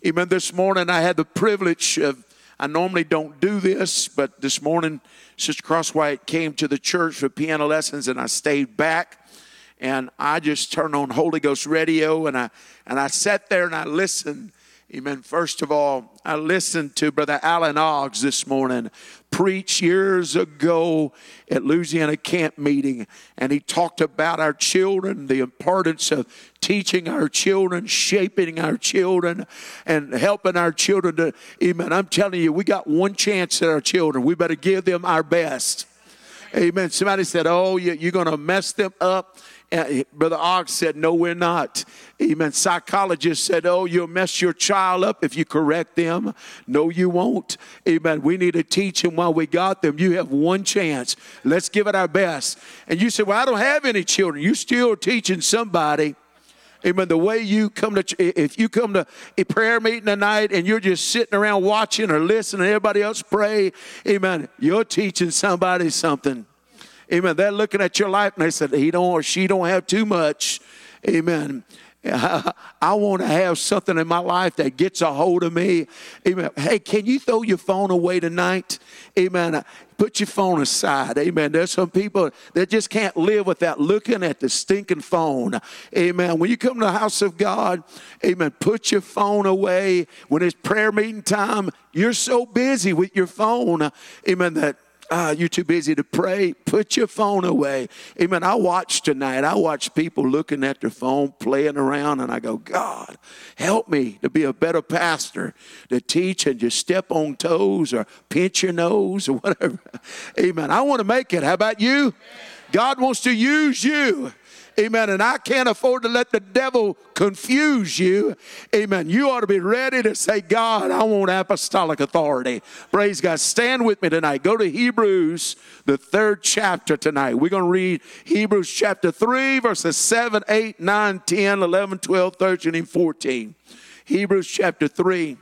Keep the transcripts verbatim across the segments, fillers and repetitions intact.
Amen. This morning I had the privilege of, I normally don't do this, but this morning Sister Crosswhite came to the church for piano lessons, and I stayed back. And I just turned on Holy Ghost radio, and I and I sat there and I listened. Amen. First of all, I listened to Brother Alan Oggs this morning preach years ago at Louisiana camp meeting, and he talked about our children, the importance of teaching our children, shaping our children, and helping our children to, amen. I'm telling you, we got one chance at our children. We better give them our best. Amen. Somebody said, oh, you're going to mess them up. And Brother Oggs said, no, we're not. Amen. Psychologists said, oh, you'll mess your child up if you correct them. No, you won't. Amen. We need to teach them while we got them. You have one chance. Let's give it our best. And you say, well, I don't have any children. You're still teaching somebody. Amen. The way you come to, if you come to a prayer meeting tonight and you're just sitting around watching or listening to everybody else pray, amen, you're teaching somebody something. Amen. They're looking at your life and they said, he don't or she don't have too much. Amen. I, I want to have something in my life that gets a hold of me. Amen. Hey, can you throw your phone away tonight? Amen. Put your phone aside. Amen. There's some people that just can't live without looking at the stinking phone. Amen. When you come to the house of God, amen, put your phone away. When it's prayer meeting time, you're so busy with your phone. Amen. That Uh, you're too busy to pray. Put your phone away. Amen. I watch tonight. I watch people looking at their phone, playing around, and I go, God, help me to be a better pastor, to teach and just step on toes or pinch your nose or whatever. Amen. I want to make it. How about you? God wants to use you. Amen. And I can't afford to let the devil confuse you. Amen. You ought to be ready to say, God, I want apostolic authority. Praise God. Stand with me tonight. Go to Hebrews, the third chapter tonight. We're going to read Hebrews chapter three, verses seven, eight, nine, ten, eleven, twelve, thirteen, and fourteen. Hebrews chapter three.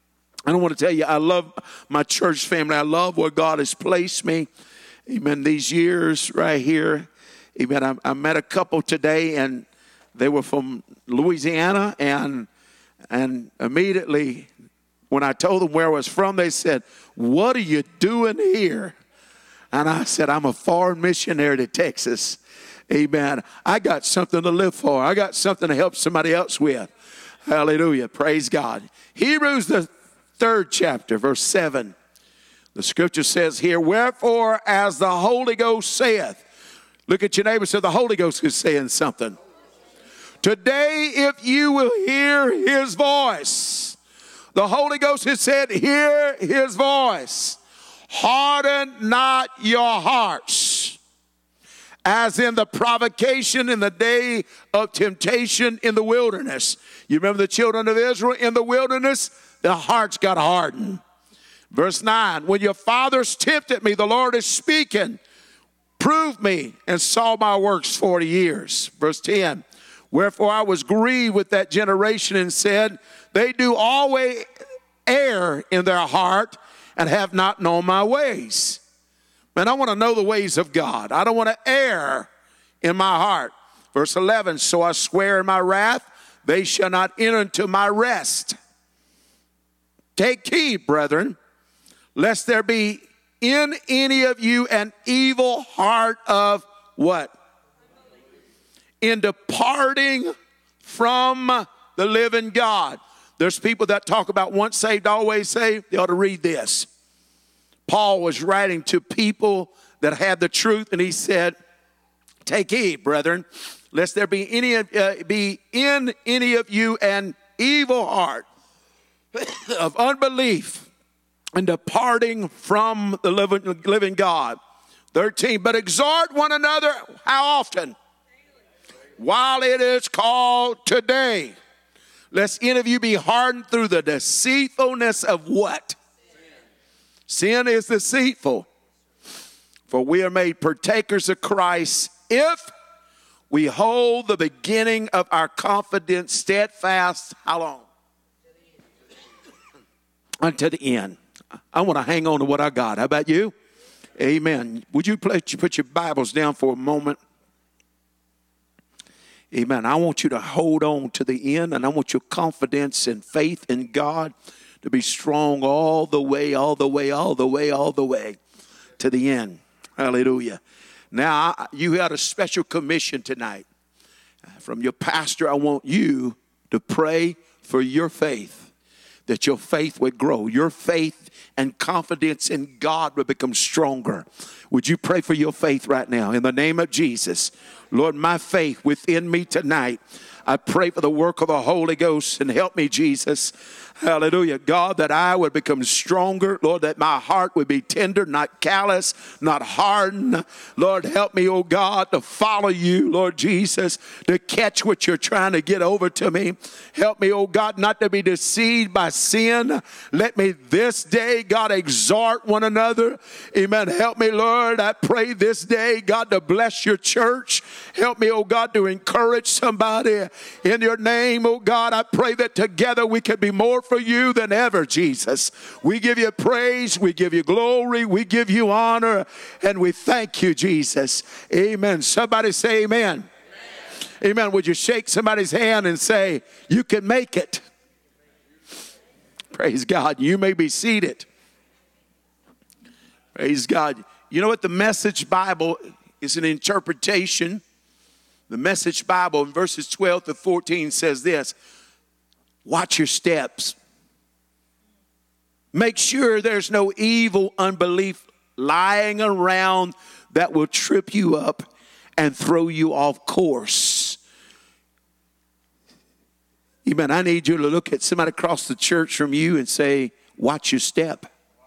I don't want to tell you, I love my church family. I love where God has placed me. Amen. These years right here. Amen. I, I met a couple today, and they were from Louisiana, and and immediately when I told them where I was from, they said, what are you doing here? And I said, I'm a foreign missionary to Texas. Amen. I got something to live for. I got something to help somebody else with. Hallelujah. Praise God. Hebrews, the third chapter, verse seven. The scripture says here, wherefore, as the Holy Ghost saith, look at your neighbor and say, the Holy Ghost is saying something. Today, if you will hear his voice, the Holy Ghost has said, hear his voice. Harden not your hearts, as in the provocation in the day of temptation in the wilderness. You remember the children of Israel in the wilderness? Their hearts got hardened. Verse nine, when your fathers tempted me, the Lord is speaking, proved me and saw my works forty years. Verse ten, wherefore I was grieved with that generation and said, they do always err in their heart and have not known my ways. Man, I want to know the ways of God. I don't want to err in my heart. Verse eleven, so I swear in my wrath, they shall not enter into my rest. Take heed, brethren, lest there be in any of you an evil heart of what? In departing from the living God. There's people that talk about once saved, always saved. They ought to read this. Paul was writing to people that had the truth, and he said, take heed, brethren, lest there be any uh, be in any of you an evil heart of unbelief and departing from the living, living God. thirteen, but exhort one another, how often? While it is called today, lest any of you be hardened through the deceitfulness of what? Sin, Sin is deceitful. For we are made partakers of Christ if we hold the beginning of our confidence steadfast, how long? Unto the end. I want to hang on to what I got. How about you? Amen. Would you please put your Bibles down for a moment? Amen. I want you to hold on to the end, and I want your confidence and faith in God to be strong all the way, all the way, all the way, all the way to the end. Hallelujah. Now, you had a special commission tonight from your pastor. I want you to pray for your faith, that your faith would grow. Your faith and confidence in God would become stronger. Would you pray for your faith right now in the name of Jesus? Lord, my faith within me tonight, I pray for the work of the Holy Ghost, and help me, Jesus. Hallelujah. God, that I would become stronger. Lord, that my heart would be tender, not callous, not hardened. Lord, help me, oh God, to follow you, Lord Jesus, to catch what you're trying to get over to me. Help me, oh God, not to be deceived by sin. Let me this day, God, exhort one another. Amen. Help me, Lord. I pray this day, God, to bless your church. Help me, oh God, to encourage somebody in your name, oh God. I pray that together we can be more for you than ever, Jesus. We give you praise, we give you glory, we give you honor, and we thank you, Jesus. Amen. Somebody say amen. Amen. Amen. Would you shake somebody's hand and say, you can make it? Praise God. You may be seated. Praise God. You know what? The Message Bible is an interpretation. The Message Bible in verses twelve to fourteen says this: watch your steps. Make sure there's no evil unbelief lying around that will trip you up and throw you off course. Amen. I need you to look at somebody across the church from you and say, watch your step.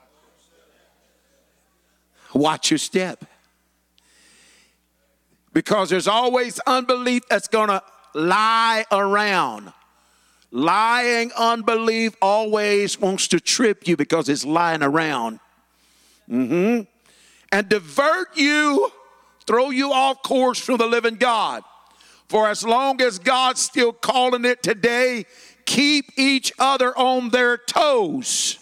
Watch your step. Because there's always unbelief that's going to lie around. Lying unbelief always wants to trip you because it's lying around. Mm-hmm. And divert you, throw you off course from the living God. For as long as God's still calling it today, keep each other on their toes.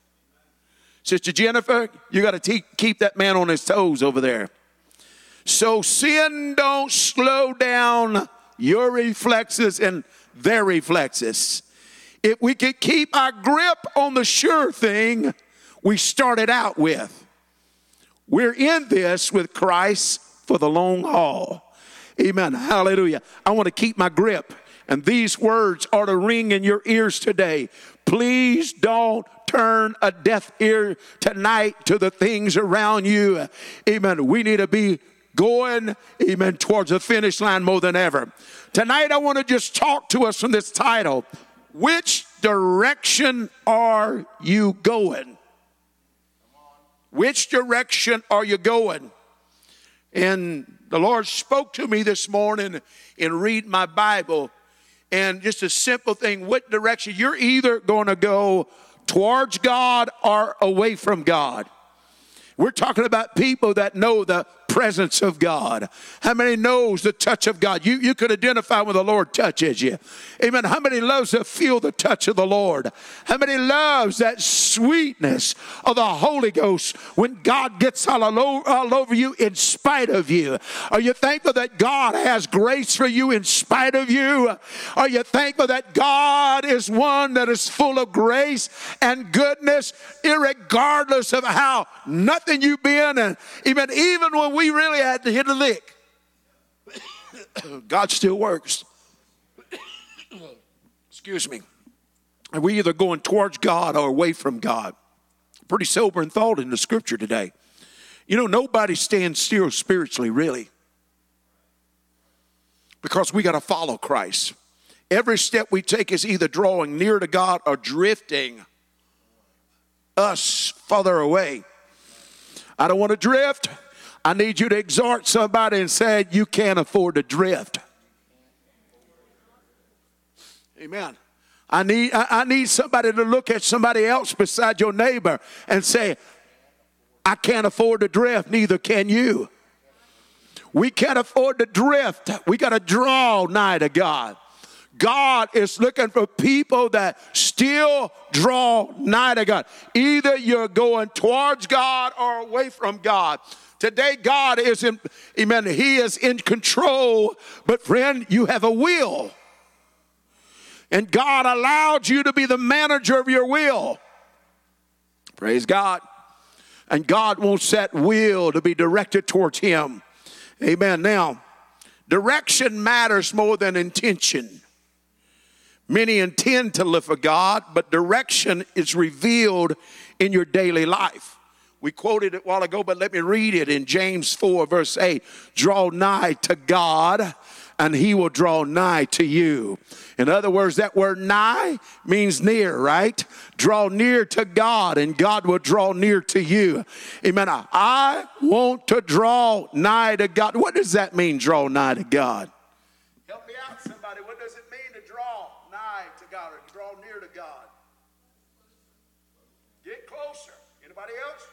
Sister Jennifer, you got to te- keep that man on his toes over there. So sin don't slow down your reflexes and their reflexes. If we could keep our grip on the sure thing we started out with. We're in this with Christ for the long haul. Amen. Hallelujah. I want to keep my grip. And these words are to ring in your ears today. Please don't turn a deaf ear tonight to the things around you. Amen. We need to be going, amen, towards the finish line more than ever. Tonight, I want to just talk to us from this title. Which direction are you going? Which direction are you going? And the Lord spoke to me this morning in reading my Bible. And just a simple thing, what direction? You're either going to go towards God or away from God. We're talking about people that know the presence of God. How many knows the touch of God? You, you could identify when the Lord touches you. Amen. How many loves to feel the touch of the Lord? How many loves that sweetness of the Holy Ghost when God gets all, all, all over you in spite of you? Are you thankful that God has grace for you in spite of you? Are you thankful that God is one that is full of grace and goodness, irregardless of how nothing you've been? And even, even when we We really had to hit a lick, God still works. Excuse me. And we either going towards God or away from God. Pretty sobering thought in the scripture today. You know, nobody stands still spiritually, really. Because we got to follow Christ. Every step we take is either drawing near to God or drifting us further away. I don't want to drift. I need you to exhort somebody and say, you can't afford to drift. Amen. I need, I, I need somebody to look at somebody else beside your neighbor and say, I can't afford to drift, neither can you. We can't afford to drift. We got to draw nigh to God. God is looking for people that still draw nigh to God. Either you're going towards God or away from God. Today, God is in, amen, he is in control. But friend, you have a will. And God allowed you to be the manager of your will. Praise God. And God wants that will to be directed towards him. Amen. Now, direction matters more than intention. Many intend to live for God, but direction is revealed in your daily life. We quoted it a while ago, but let me read it in James four, verse eight. Draw nigh to God, and he will draw nigh to you. In other words, that word nigh means near, right? Draw near to God, and God will draw near to you. Amen. I want to draw nigh to God. What does that mean, draw nigh to God? Help me out, somebody. What does it mean to draw nigh to God or draw near to God? Get closer. Anybody else?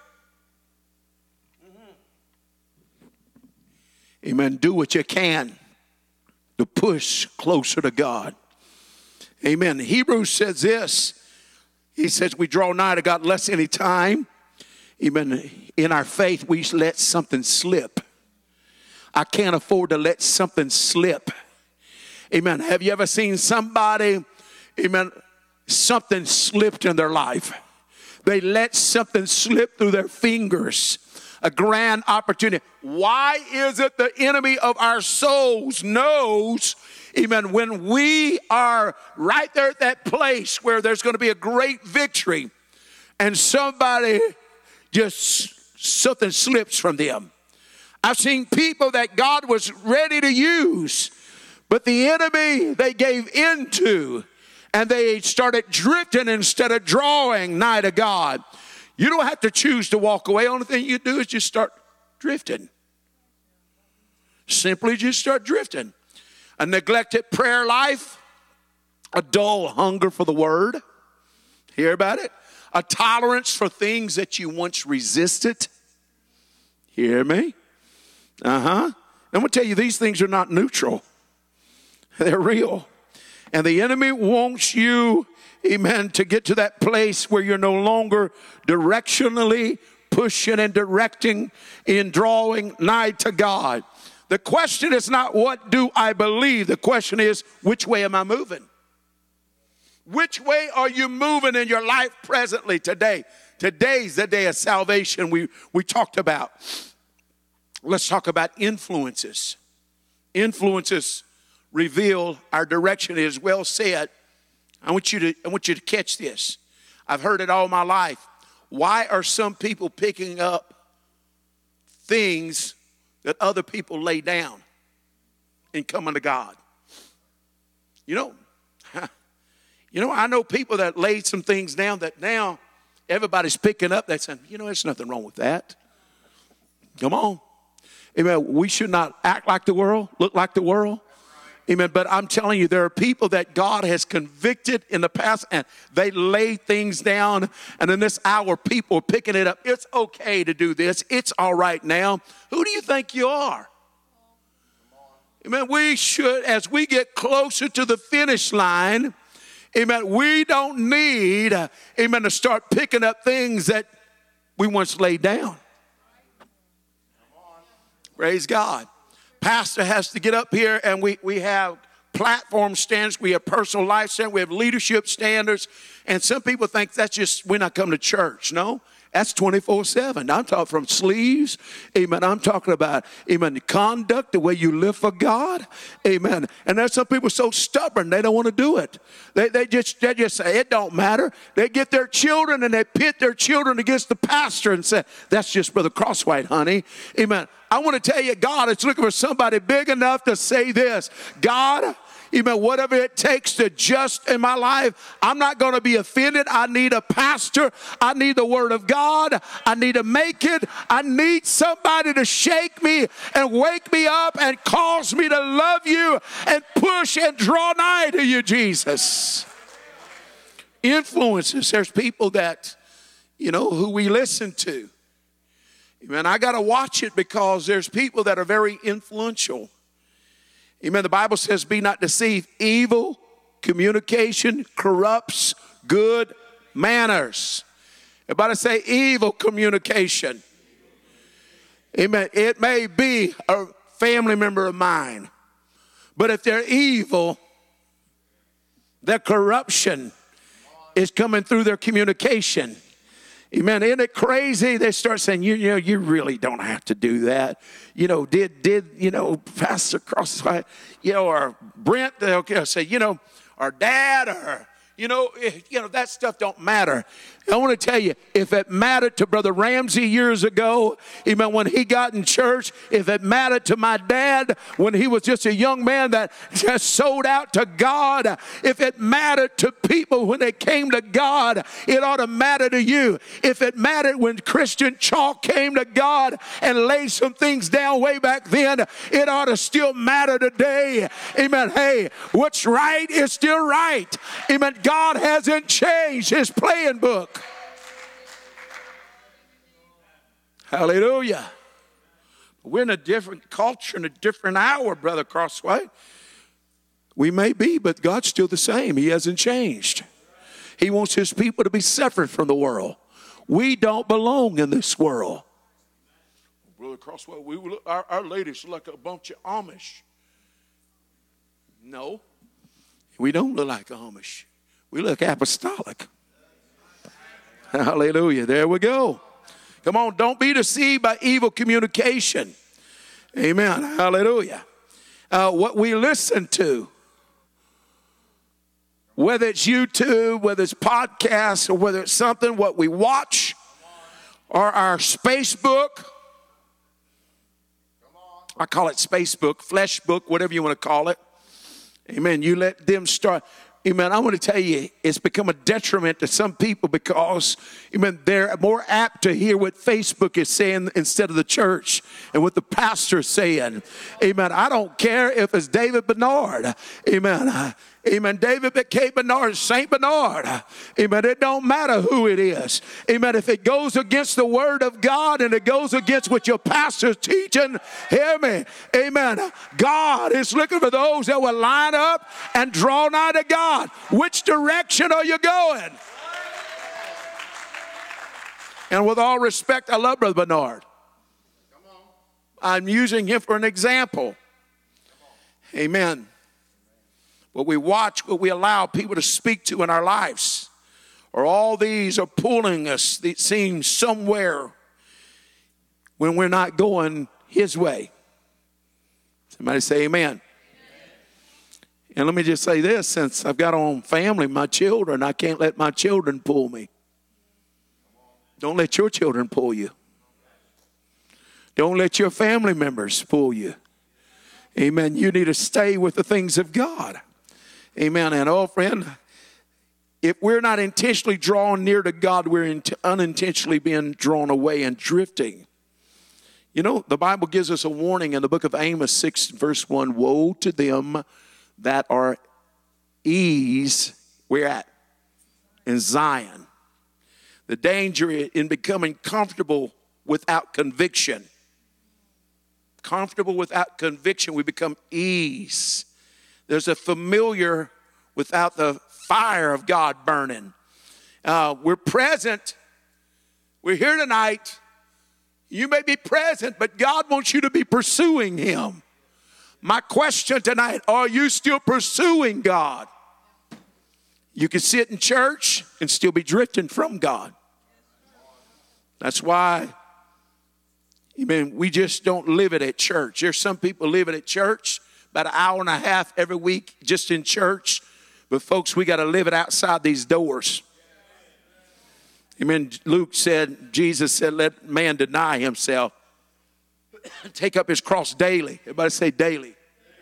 Mm-hmm. Amen. Do what you can to push closer to God. Amen. Hebrews says this. He says we draw nigh to God less any time. Amen. In our faith, we let something slip. I can't afford to let something slip. Amen. Have you ever seen somebody, amen, something slipped in their life? They let something slip through their fingers. A grand opportunity. Why is it the enemy of our souls knows, amen, when we are right there at that place where there's going to be a great victory and somebody just, something slips from them. I've seen people that God was ready to use, but the enemy they gave into and they started drifting instead of drawing nigh to God. You don't have to choose to walk away. The only thing you do is just start drifting. Simply just start drifting. A neglected prayer life, a dull hunger for the word. Hear about it? A tolerance for things that you once resisted. Hear me? Uh-huh. I'm going to tell you, these things are not neutral. They're real. And the enemy wants you, amen, to get to that place where you're no longer directionally pushing and directing in drawing nigh to God. The question is not what do I believe? The question is which way am I moving? Which way are you moving in your life presently today? Today's the day of salvation we, we talked about. Let's talk about influences. Influences reveal our direction. It is well said. I want you to, I want you to catch this. I've heard it all my life. Why are some people picking up things that other people lay down and coming to God? You know, you know, I know people that laid some things down that now everybody's picking up. That's saying, you know, there's nothing wrong with that. Come on. Amen. We should not act like the world, look like the world. Amen. But I'm telling you, there are people that God has convicted in the past and they lay things down. And in this hour, people are picking it up. It's okay to do this. It's all right now. Who do you think you are? Amen. We should, as we get closer to the finish line, amen, we don't need, amen, to start picking up things that we once laid down. Praise God. Pastor has to get up here and we, we have platform standards. We have personal life standards. We have leadership standards. And some people think that's just, we're not coming to church. No, that's twenty-four seven. I'm talking from sleeves. Amen. I'm talking about, amen, the conduct, the way you live for God. Amen. And there's some people so stubborn, they don't want to do it. They, they just they just say, it don't matter. They get their children and they pit their children against the pastor and say, that's just Brother Crosswhite, honey. Amen. I want to tell you, God is looking for somebody big enough to say this. God, amen, whatever it takes to just in my life, I'm not going to be offended. I need a pastor. I need the word of God. I need to make it. I need somebody to shake me and wake me up and cause me to love you and push and draw nigh to you, Jesus. Influences. There's people that, you know, who we listen to. Amen. I got to watch it because there's people that are very influential. Amen. The Bible says, be not deceived. Evil communication corrupts good manners. Everybody say evil communication. Amen. It may be a family member of mine, but if they're evil, their corruption is coming through their communication. Amen. Isn't it crazy? They start saying, you, you know, you really don't have to do that. You know, did, did, you know, Pastor Cross, you know, or Brent, they'll say, you know, or Dad, or, you know, you know, that stuff don't matter. I want to tell you, if it mattered to Brother Ramsey years ago, even when he got in church, if it mattered to my dad when he was just a young man that just sold out to God, if it mattered to people when they came to God, it ought to matter to you. If it mattered when Christian Chalk came to God and laid some things down way back then, it ought to still matter today. Amen. Hey, what's right is still right. Amen. God hasn't changed his playing book. Hallelujah. We're in a different culture, in a different hour, Brother Crossway. We may be, but God's still the same. He hasn't changed. He wants his people to be separate from the world. We don't belong in this world. Brother Crossway, we look, our, our ladies look like a bunch of Amish. No, we don't look like Amish. We look apostolic. Hallelujah. There we go. Come on, don't be deceived by evil communication. Amen. Hallelujah. Uh, what we listen to, whether it's YouTube, whether it's podcasts, or whether it's something, what we watch, or our Spacebook. I call it Spacebook, Flesh Book, whatever you want to call it. Amen. You let them start. Amen. I want to tell you, it's become a detriment to some people because, amen, they're more apt to hear what Facebook is saying instead of the church and what the pastor's saying. Amen. I don't care if it's David Bernard. Amen. Amen. David K. Bernard, Saint Bernard. Amen. It don't matter who it is. Amen. If it goes against the word of God and it goes against what your pastor's teaching, hear me. Amen. God is looking for those that will line up and draw nigh to God. Which direction are you going? And with all respect, I love Brother Bernard. I'm using him for an example. Amen. What we watch, what we allow people to speak to in our lives, or all these are pulling us, it seems, somewhere when we're not going his way. Somebody say amen. Amen. And let me just say this, since I've got on family, my children, I can't let my children pull me. Don't let your children pull you. Don't let your family members pull you. Amen. You need to stay with the things of God. Amen. And oh, friend, if we're not intentionally drawn near to God, we're unintentionally being drawn away and drifting. You know, the Bible gives us a warning in the book of Amos six, verse one. Woe to them that are ease, where at? In Zion. The danger in becoming comfortable without conviction. Comfortable without conviction, we become ease. There's a familiar without the fire of God burning. Uh, we're present. We're here tonight. You may be present, but God wants you to be pursuing him. My question tonight, are you still pursuing God? You can sit in church and still be drifting from God. That's why, I mean, we just don't live it at church. There's some people live it at church, about an hour and a half every week just in church. But folks, we got to live it outside these doors. Amen. Luke said, Jesus said, let man deny himself. Take up his cross daily. Everybody say daily.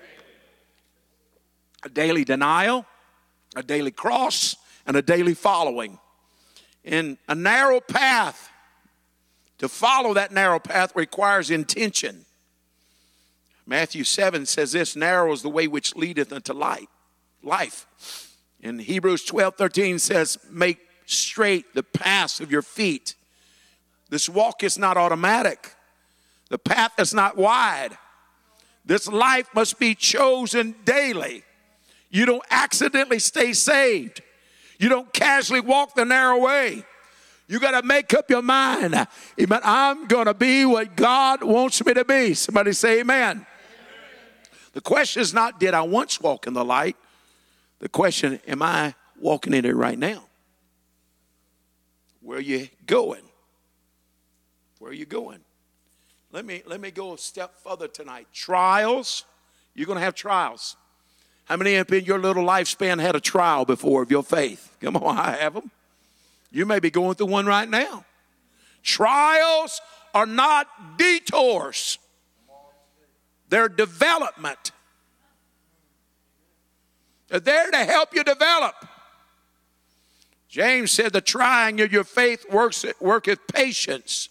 A daily denial, a daily cross, and a daily following. And a narrow path, to follow that narrow path requires intention. Matthew seven says this, narrow is the way which leadeth unto light, life. And Hebrews twelve thirteen says, make straight the paths of your feet. This walk is not automatic. The path is not wide. This life must be chosen daily. You don't accidentally stay saved. You don't casually walk the narrow way. You got to make up your mind. Amen. I'm going to be what God wants me to be. Somebody say amen. Amen. The question is not, did I once walk in the light? The question, am I walking in it right now? Where are you going? Where are you going? Let me, let me go a step further tonight. Trials. You're going to have trials. How many have in your little lifespan had a trial before of your faith? Come on, I have them. You may be going through one right now. Trials are not detours. They're development. They're there to help you develop. James said the trying of your faith works, worketh patience.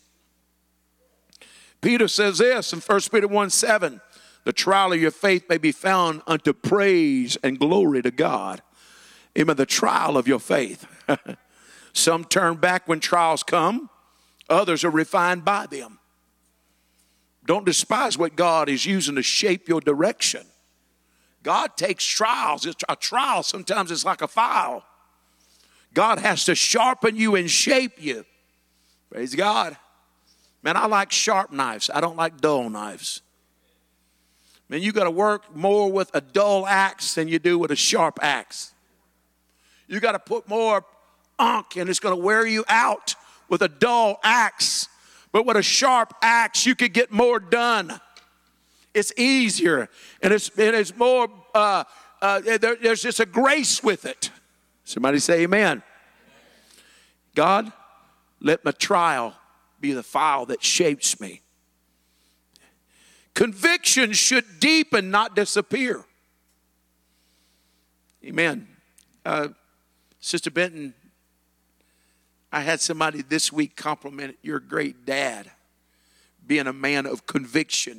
Peter says this in First Peter one seven. The trial of your faith may be found unto praise and glory to God. Amen. The trial of your faith. Some turn back when trials come. Others are refined by them. Don't despise what God is using to shape your direction. God takes trials. It's a trial, sometimes it's like a file. God has to sharpen you and shape you. Praise God. Man, I like sharp knives. I don't like dull knives. Man, you got to work more with a dull axe than you do with a sharp axe. You got to put more unk, and it's going to wear you out with a dull axe. But with a sharp axe, you could get more done. It's easier, and it's, it is more, uh, uh, there, there's just a grace with it. Somebody say amen. God, let my trial be the file that shapes me. Conviction should deepen, not disappear. Amen. Uh, Sister Benton, I had somebody this week compliment your great dad being a man of conviction,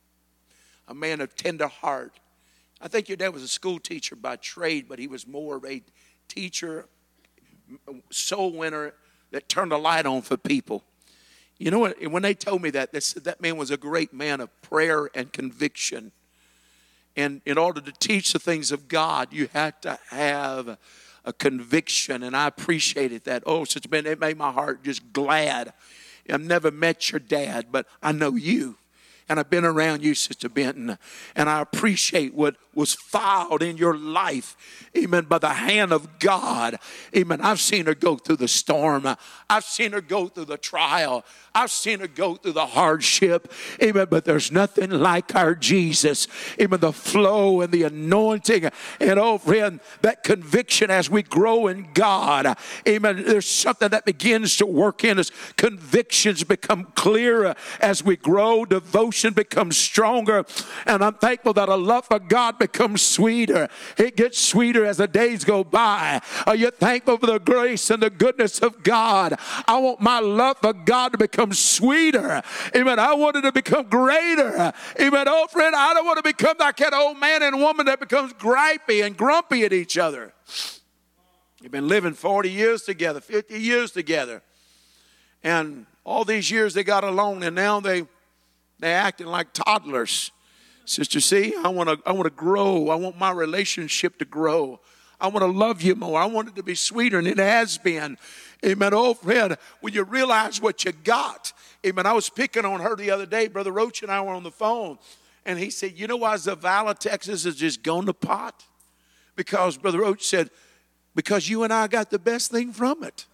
a man of tender heart. I think your dad was a school teacher by trade, but he was more of a teacher, soul winner that turned a light on for people. You know what? When they told me that, they said that man was a great man of prayer and conviction. And in order to teach the things of God, you had to have a conviction. And I appreciated that. Oh, Sister Ben, it made my heart just glad. I've never met your dad, but I know you. And I've been around you, Sister Benton, and I appreciate what was filed in your life, amen, by the hand of God. Amen. I've seen her go through the storm. I've seen her go through the trial. I've seen her go through the hardship. Amen. But there's nothing like our Jesus. Amen. The flow and the anointing. And oh, friend, that conviction as we grow in God. Amen. There's something that begins to work in us. Convictions become clearer as we grow. Devotion becomes stronger. And I'm thankful that a love for God becomes sweeter. It gets sweeter as the days go by. Are you thankful for the grace and the goodness of God? I want my love for God to become sweeter. Amen. I want it to become greater. Amen. Oh, friend, I don't want to become like that old man and woman that becomes gripey and grumpy at each other. You've been living forty years together, fifty years together. And all these years they got along, and now they they're acting like toddlers. Sister, see, I want to I want to grow. I want my relationship to grow. I want to love you more. I want it to be sweeter, and it has been. Amen. Oh, friend, when you realize what you got. Amen. I was picking on her the other day. Brother Roach and I were on the phone, and he said, you know why Zavala, Texas has just gone to pot? Because Brother Roach said, because you and I got the best thing from it.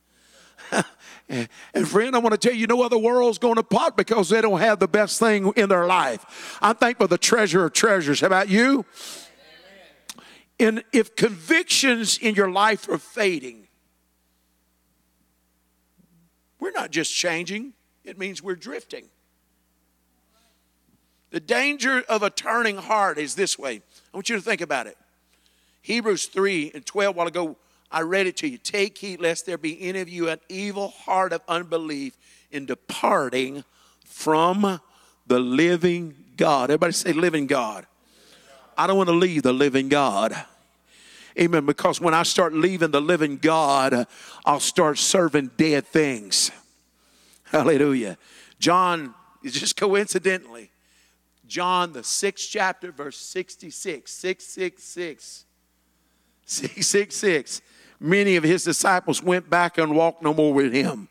And, and friend, I want to tell you, no other world's going to pot because they don't have the best thing in their life. I'm thankful for the treasure of treasures. How about you? And if convictions in your life are fading, we're not just changing. It means we're drifting. The danger of a turning heart is this way. I want you to think about it. Hebrews three and twelve, a while ago, I read it to you. Take heed lest there be in of you an evil heart of unbelief in departing from the living God. Everybody say living God. I don't want to leave the living God. Amen. Because when I start leaving the living God, I'll start serving dead things. Hallelujah. John, just coincidentally, John, the sixth chapter, verse sixty-six. six six six. six six six. many of his disciples went back and walked no more with him.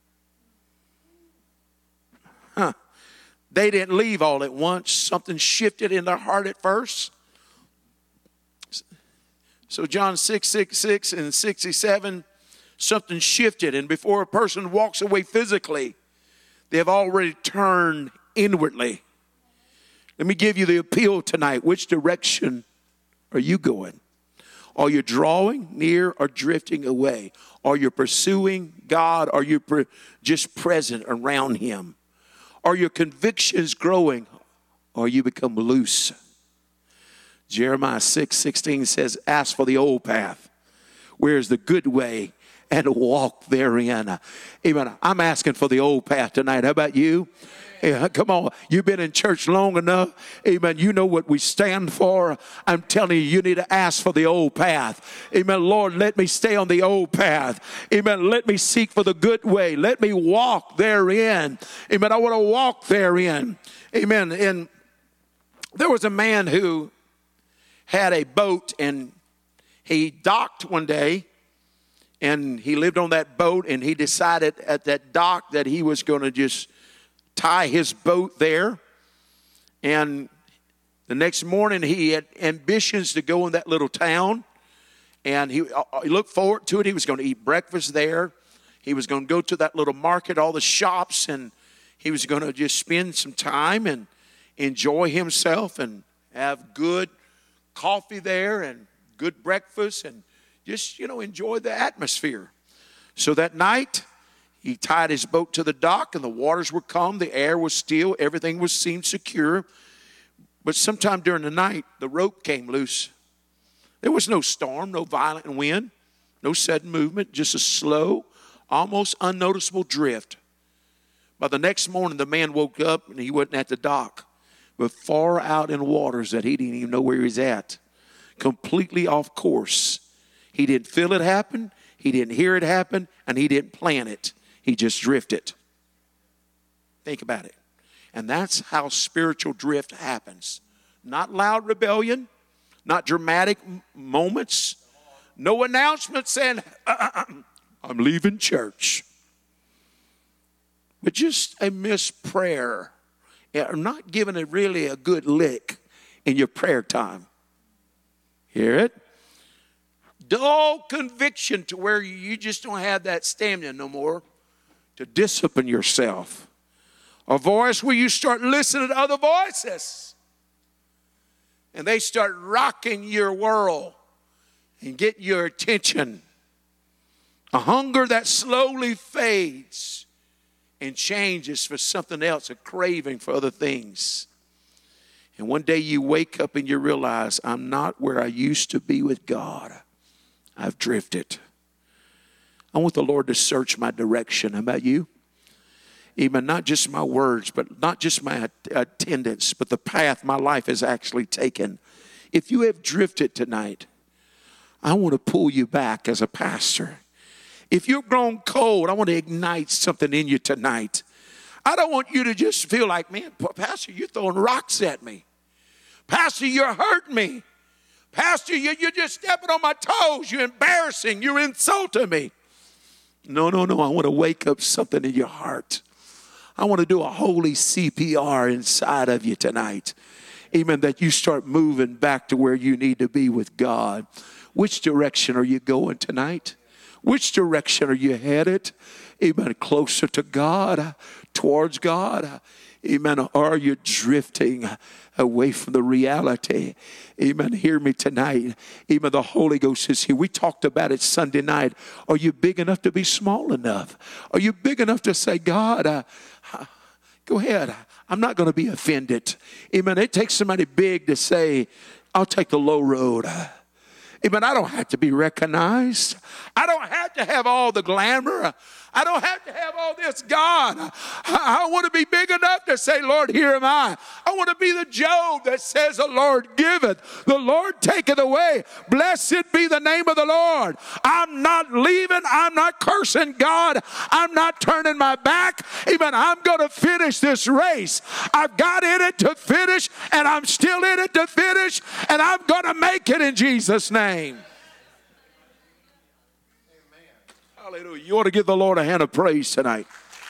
Huh. They didn't leave all at once. Something shifted in their heart at first. So John six, six, six and sixty-seven, something shifted. And before a person walks away physically, they have already turned inwardly. Let me give you the appeal tonight. Which direction are you going? Are you drawing near or drifting away? Are you pursuing God? Are you pre- just present around him? Are your convictions growing or you become loose? Jeremiah six sixteen says, ask for the old path, where is the good way, and walk therein. Amen. I'm asking for the old path tonight. How about you? Yeah, come on. You've been in church long enough. Amen. You know what we stand for. I'm telling you, you need to ask for the old path. Amen. Lord, let me stay on the old path. Amen. Let me seek for the good way. Let me walk therein. Amen. I want to walk therein. Amen. And there was a man who had a boat, and he docked one day, and he lived on that boat, and he decided at that dock that he was going to just tie his boat there. And the next morning he had ambitions to go in that little town, and he, he looked forward to it. He was going to eat breakfast there. He was going to go to that little market, all the shops, and he was going to just spend some time and enjoy himself and have good coffee there and good breakfast and just, you know, enjoy the atmosphere. So that night, he tied his boat to the dock, and the waters were calm, the air was still, everything was seemed secure. But sometime during the night, the rope came loose. There was no storm, no violent wind, no sudden movement, just a slow, almost unnoticeable drift. By the next morning, the man woke up, and he wasn't at the dock, but far out in waters that he didn't even know where he was at. Completely off course. He didn't feel it happen, he didn't hear it happen, and he didn't plan it. He just drifted. Think about it. And that's how spiritual drift happens. Not loud rebellion, not dramatic moments, no announcement saying, I'm leaving church. But just a missed prayer. Or not giving it really a good lick in your prayer time. Hear it? Dull conviction to where you just don't have that stamina no more to discipline yourself. A voice where you start listening to other voices. And they start rocking your world and get your attention. A hunger that slowly fades and changes for something else, a craving for other things. And one day you wake up and you realize, I'm not where I used to be with God. I've drifted. I want the Lord to search my direction. How about you? Even not just my words, but not just my attendance, but the path my life has actually taken. If you have drifted tonight, I want to pull you back as a pastor. If you've grown cold, I want to ignite something in you tonight. I don't want you to just feel like, man, Pastor, you're throwing rocks at me. Pastor, you're hurting me. Pastor, you, you're just stepping on my toes. You're embarrassing. You're insulting me. No, no, no. I want to wake up something in your heart. I want to do a holy C P R inside of you tonight. Amen. That you start moving back to where you need to be with God. Which direction are you going tonight? Which direction are you headed? Amen. Closer to God, towards God. Amen. Or are you drifting away from the reality? Amen. Hear me tonight. Amen. The Holy Ghost is here. We talked about it Sunday night. Are you big enough to be small enough? Are you big enough to say, God, uh, go ahead. I'm not going to be offended. Amen. It takes somebody big to say, I'll take the low road. Amen. I don't have to be recognized. I don't have to have all the glamour. I don't have to have all this. God, I, I want to be big enough to say, Lord, here am I. I want to be the Job that says, the Lord giveth, the Lord taketh away. Blessed be the name of the Lord. I'm not leaving. I'm not cursing God. I'm not turning my back. Amen. I'm going to finish this race. I've got in it to finish, and I'm still in it to finish, and I'm going to make it in Jesus' name. Hallelujah. You ought to give the Lord a hand of praise tonight.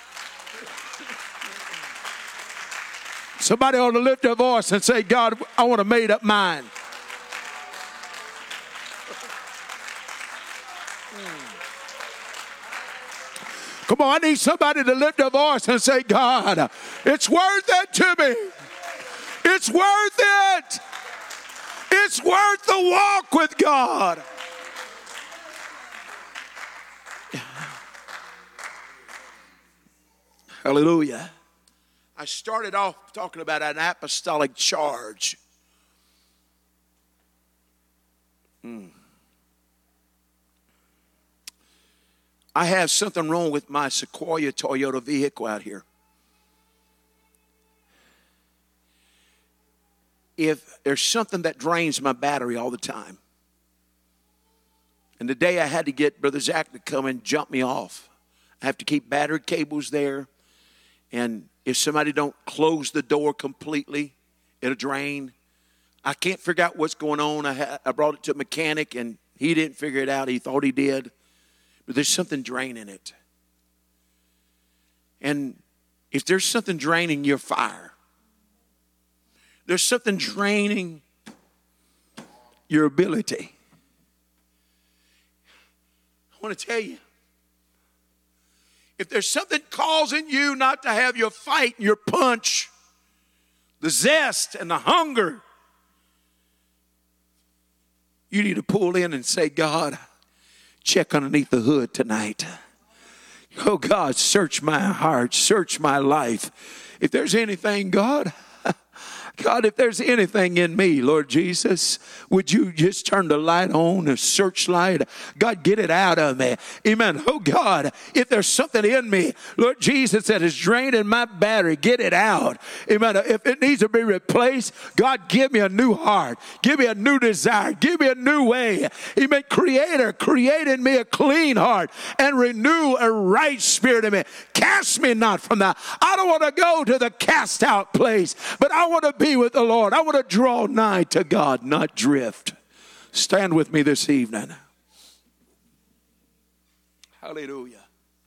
Somebody ought to lift their voice and say, God, I want a made up mind. Come on, I need somebody to lift their voice and say, God, it's worth it to me. It's worth it. It's worth the walk with God. Hallelujah. I started off talking about an apostolic charge. Mm. I have something wrong with my Sequoia Toyota vehicle out here. If there's something that drains my battery all the time, and today I had to get Brother Zach to come and jump me off. I have to keep battery cables there, and if somebody don't close the door completely, it'll drain. I can't figure out what's going on. I, ha- I brought it to a mechanic, and he didn't figure it out. He thought he did. But there's something draining it. And if there's something draining your fire, there's something draining your ability. I want to tell you, if there's something causing you not to have your fight and your punch, the zest and the hunger, you need to pull in and say, God, check underneath the hood tonight. Oh, God, search my heart, search my life. If there's anything, God, God, if there's anything in me, Lord Jesus, would you just turn the light on, a searchlight? God, get it out of me. Amen. Oh, God, if there's something in me, Lord Jesus, that is draining my battery, get it out. Amen. If it needs to be replaced, God, give me a new heart. Give me a new desire. Give me a new way. Amen. Creator, create in me a clean heart and renew a right spirit in me. Cast me not from that. I don't want to go to the cast out place, but I want to be with the Lord. I want to draw nigh to God, not drift. Stand with me this evening. Hallelujah.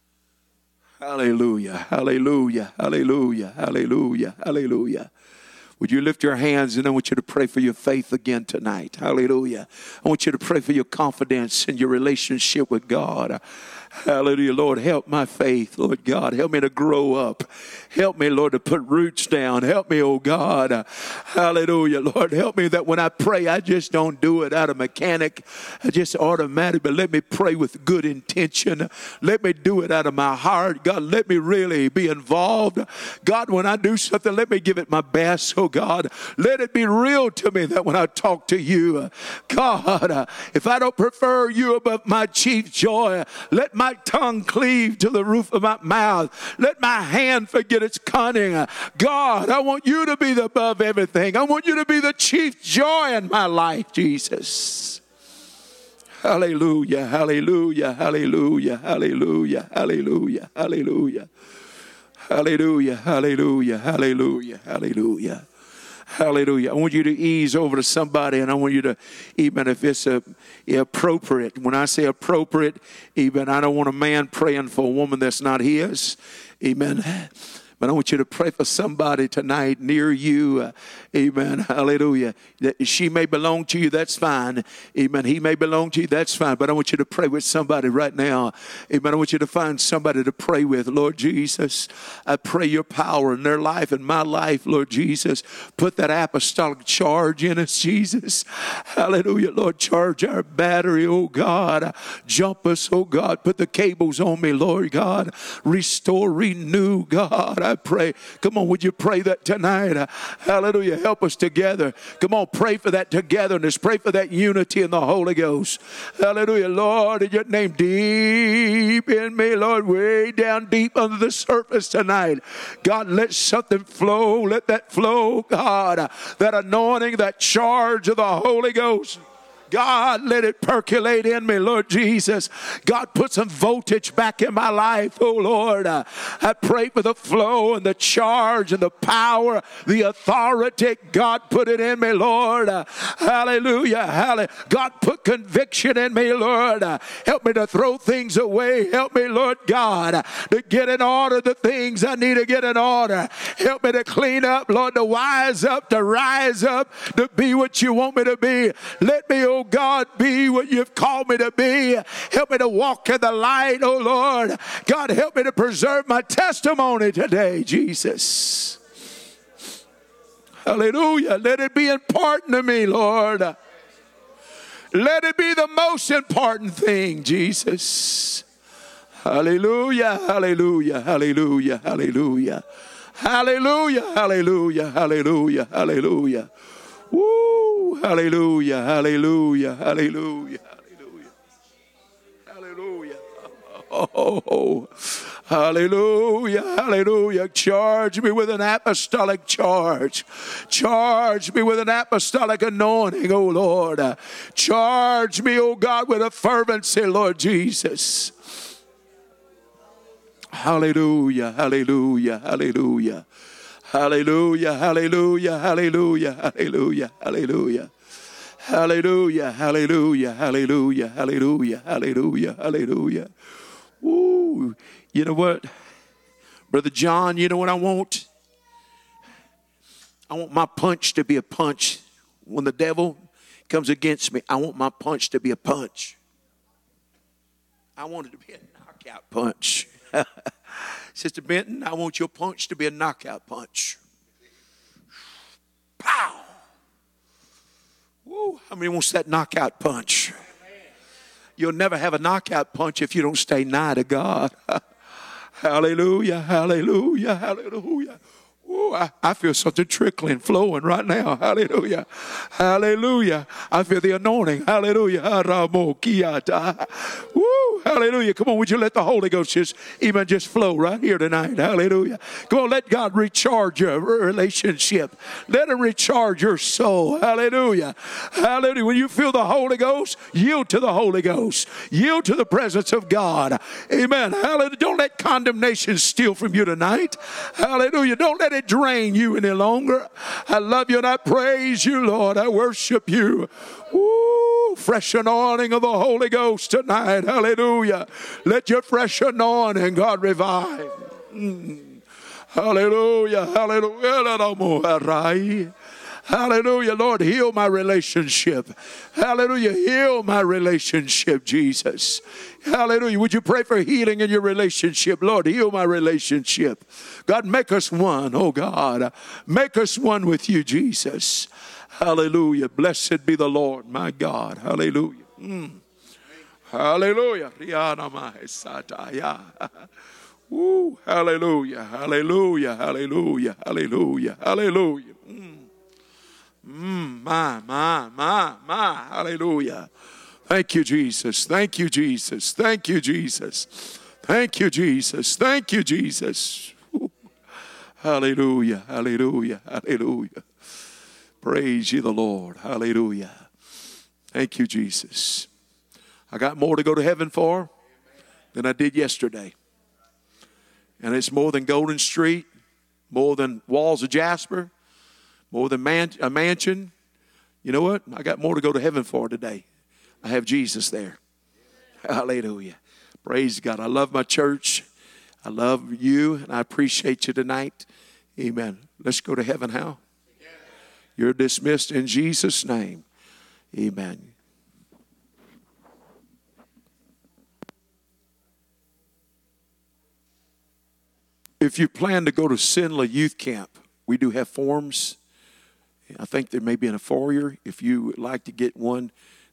Hallelujah. Hallelujah. Hallelujah. Hallelujah. Hallelujah. Would you lift your hands, and I want you to pray for your faith again tonight. Hallelujah. I want you to pray for your confidence and your relationship with God. Hallelujah. Lord, help my faith. Lord God, help me to grow up. Help me, Lord, to put roots down. Help me, oh God. Hallelujah. Lord, help me that when I pray, I just don't do it out of mechanic. I just automatic, but let me pray with good intention. Let me do it out of my heart. God, let me really be involved. God, when I do something, let me give it my best, oh God. Let it be real to me that when I talk to you, God, if I don't prefer you above my chief joy, let my tongue cleave to the roof of my mouth. Let my hand forget its cunning. God, I want you to be the above everything. I want you to be the chief joy in my life, Jesus. Hallelujah, hallelujah, hallelujah, hallelujah, hallelujah, hallelujah, hallelujah, hallelujah, hallelujah, hallelujah. Hallelujah. I want you to ease over to somebody, and I want you to, even if it's a, appropriate, when I say appropriate, even I don't want a man praying for a woman that's not his. Amen. But I want you to pray for somebody tonight near you. Uh, amen. Hallelujah. That she may belong to you. That's fine. Amen. He may belong to you. That's fine. But I want you to pray with somebody right now. Amen. I want you to find somebody to pray with. Lord Jesus, I pray your power in their life and my life, Lord Jesus. Put that apostolic charge in us, Jesus. Hallelujah. Lord, charge our battery, oh God. Jump us, oh God. Put the cables on me, Lord God. Restore, renew, God. I pray. Come on, would you pray that tonight? Uh, hallelujah. Help us together. Come on, pray for that togetherness. Pray for that unity in the Holy Ghost. Hallelujah. Lord, in your name, deep in me, Lord, way down deep under the surface tonight. God, let something flow. Let that flow, God. Uh, that anointing, that charge of the Holy Ghost. God, let it percolate in me, Lord Jesus. God, put some voltage back in my life, oh Lord. Uh, I pray for the flow and the charge and the power, the authority. God, put it in me, Lord. Uh, hallelujah. Hallelujah. God, put conviction in me, Lord. Uh, help me to throw things away. Help me, Lord God, uh, to get in order the things I need to get in order. Help me to clean up, Lord, to wise up, to rise up, to be what you want me to be. Let me, oh God, be what you've called me to be. Help me to walk in the light, oh Lord. God, help me to preserve my testimony today, Jesus. Hallelujah. Let it be important to me, Lord. Let it be the most important thing, Jesus. Hallelujah, hallelujah, hallelujah, hallelujah. Hallelujah, hallelujah, hallelujah, hallelujah. Woo, hallelujah, hallelujah, hallelujah, hallelujah. Hallelujah. Oh, hallelujah, hallelujah. Charge me with an apostolic charge. Charge me with an apostolic anointing, oh Lord. Charge me, oh God, with a fervency, Lord Jesus. Hallelujah, hallelujah, hallelujah. Hallelujah, hallelujah, hallelujah, hallelujah, hallelujah. Hallelujah, hallelujah, hallelujah, hallelujah, hallelujah, hallelujah. Woo. You know what? Brother John, you know what I want? I want my punch to be a punch. When the devil comes against me, I want my punch to be a punch. I want it to be a knockout punch. Sister Benton, I want your punch to be a knockout punch. Pow! Woo, how many wants that knockout punch? You'll never have a knockout punch if you don't stay nigh to God. Hallelujah, hallelujah, hallelujah. Ooh, I, I feel something trickling, flowing right now. Hallelujah. Hallelujah. I feel the anointing. Hallelujah. Woo, hallelujah. Come on, would you let the Holy Ghost just even just flow right here tonight? Hallelujah. Come on, let God recharge your relationship. Let him recharge your soul. Hallelujah. Hallelujah. When you feel the Holy Ghost, yield to the Holy Ghost. Yield to the presence of God. Amen. Hallelujah. Don't let condemnation steal from you tonight. Hallelujah. Don't let it drain you any longer. I love you and I praise you, Lord. I worship you. Woo, fresh anointing of the Holy Ghost tonight. Hallelujah. Let your fresh anointing, God, revive. Mm. Hallelujah. Hallelujah. Hallelujah. Lord, heal my relationship. Hallelujah. Heal my relationship, Jesus. Hallelujah. Would you pray for healing in your relationship? Lord, heal my relationship. God, make us one. Oh, God. Make us one with you, Jesus. Hallelujah. Blessed be the Lord, my God. Hallelujah. Mm. Hallelujah. Woo. Hallelujah. Hallelujah. Hallelujah. Hallelujah. Hallelujah. Mm. Mm, my, my, my, my. Hallelujah. Thank you, Jesus. Thank you, Jesus. Thank you, Jesus. Thank you, Jesus. Thank you, Jesus. Ooh. Hallelujah. Hallelujah. Hallelujah. Praise you, the Lord. Hallelujah. Thank you, Jesus. I got more to go to heaven for than I did yesterday. And it's more than Golden Street, more than walls of jasper, more than man, a mansion. You know what? I got more to go to heaven for today. I have Jesus there. Hallelujah. Praise God. I love my church. I love you, and I appreciate you tonight. Amen. Let's go to heaven, Hal. You're dismissed in Jesus' name. Amen. If you plan to go to Sinla Youth Camp, we do have forms. I think there may be in a foyer. If you would like to get one,